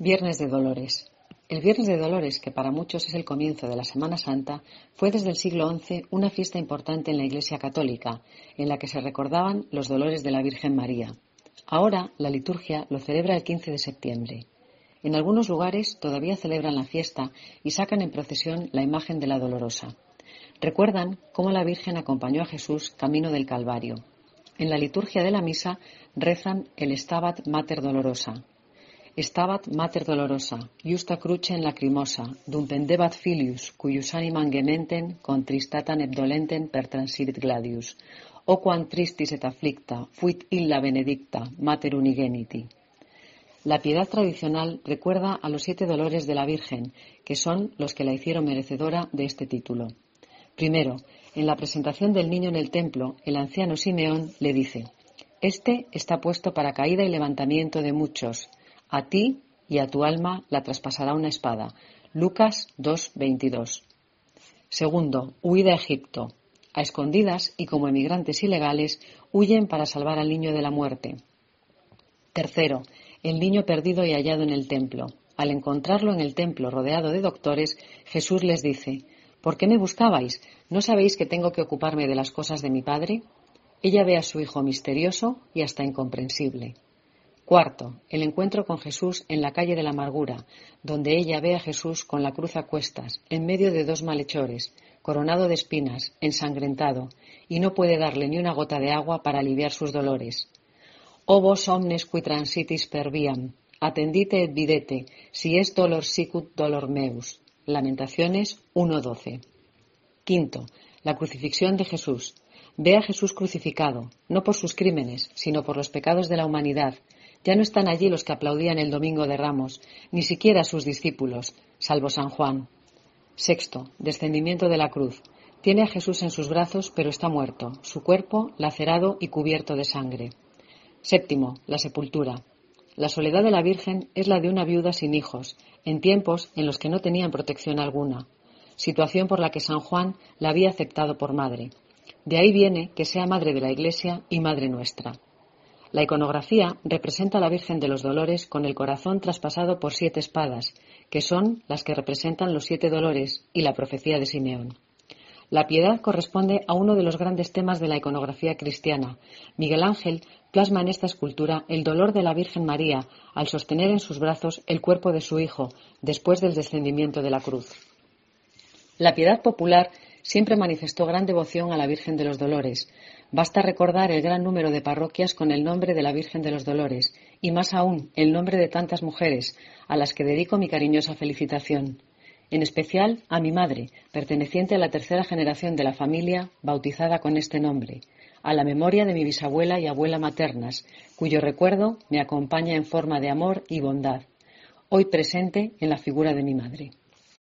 Viernes de Dolores. El Viernes de Dolores, que para muchos es el comienzo de la Semana Santa, fue desde el siglo XI una fiesta importante en la Iglesia Católica, en la que se recordaban los dolores de la Virgen María. Ahora la liturgia lo celebra el 15 de septiembre. En algunos lugares todavía celebran la fiesta y sacan en procesión la imagen de la Dolorosa. Recuerdan cómo la Virgen acompañó a Jesús camino del Calvario. En la liturgia de la misa rezan el Stabat Mater Dolorosa. Stabat Mater Dolorosa, justa crucem lacrimosa, dum pendebat filius, cuius animam gementen, contristatam et dolenten per transit gladius. O quam tristis et afflicta, fuit illa benedicta, Mater unigeniti. La piedad tradicional recuerda a los 7 dolores de la Virgen, que son los que la hicieron merecedora de este título. Primero, en la presentación del niño en el templo, el anciano Simeón le dice: «Este está puesto para caída y levantamiento de muchos. A ti y a tu alma la traspasará una espada». Lucas 2:22. Segundo, huida a Egipto. A escondidas y como emigrantes ilegales huyen para salvar al niño de la muerte. Tercero, el niño perdido y hallado en el templo. Al encontrarlo en el templo rodeado de doctores, Jesús les dice: «¿Por qué me buscabais? ¿No sabéis que tengo que ocuparme de las cosas de mi Padre?». Ella ve a su hijo misterioso y hasta incomprensible. Cuarto, el encuentro con Jesús en la calle de la amargura, donde ella ve a Jesús con la cruz a cuestas, en medio de 2 malhechores, coronado de espinas, ensangrentado, y no puede darle ni una gota de agua para aliviar sus dolores. «O vos omnes qui transitis per viam, attendite et videte, si es dolor sicut dolor meus». Lamentaciones 1:12. Quinto, la crucifixión de Jesús. Ve a Jesús crucificado, no por sus crímenes, sino por los pecados de la humanidad. Ya no están allí los que aplaudían el Domingo de Ramos, ni siquiera sus discípulos, salvo San Juan. Sexto, descendimiento de la cruz. Tiene a Jesús en sus brazos, pero está muerto, su cuerpo lacerado y cubierto de sangre. Séptimo, la sepultura. La soledad de la Virgen es la de una viuda sin hijos, en tiempos en los que no tenían protección alguna, situación por la que San Juan la había aceptado por madre. De ahí viene que sea madre de la Iglesia y madre nuestra. La iconografía representa a la Virgen de los Dolores con el corazón traspasado por 7 espadas, que son las que representan los 7 dolores y la profecía de Simeón. La piedad corresponde a uno de los grandes temas de la iconografía cristiana. Miguel Ángel plasma en esta escultura el dolor de la Virgen María al sostener en sus brazos el cuerpo de su hijo después del descendimiento de la cruz. La piedad popular siempre manifestó gran devoción a la Virgen de los Dolores. Basta recordar el gran número de parroquias con el nombre de la Virgen de los Dolores y más aún el nombre de tantas mujeres a las que dedico mi cariñosa felicitación. En especial a mi madre, perteneciente a la 3ª generación de la familia, bautizada con este nombre, a la memoria de mi bisabuela y abuela maternas, cuyo recuerdo me acompaña en forma de amor y bondad, hoy presente en la figura de mi madre.